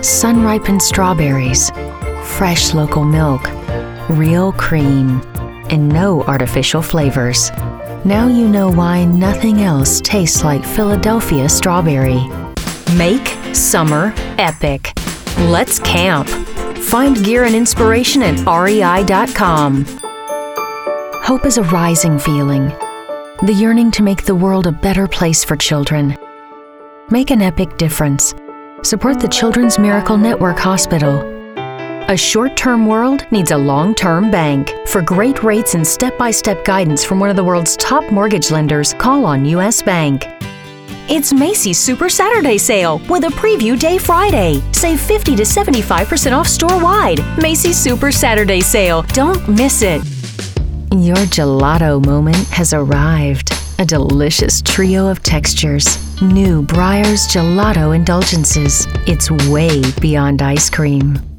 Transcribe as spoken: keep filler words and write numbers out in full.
sun-ripened strawberries, fresh local milk, real cream, and no artificial flavors. Now you know why nothing else tastes like Philadelphia strawberry. Make summer epic. Let's camp. Find gear and inspiration at R E I dot com. Hope is a rising feeling, the yearning to make the world a better place for children. Make an epic difference. Support the Children's Miracle Network Hospital. A short-term world needs a long-term bank. For great rates and step-by-step guidance from one of the world's top mortgage lenders, call on U S Bank. It's Macy's Super Saturday Sale with a preview day Friday. Save fifty to seventy-five percent off store-wide. Macy's Super Saturday Sale. Don't miss it. Your gelato moment has arrived. A delicious trio of textures. New Breyers Gelato Indulgences. It's way beyond ice cream.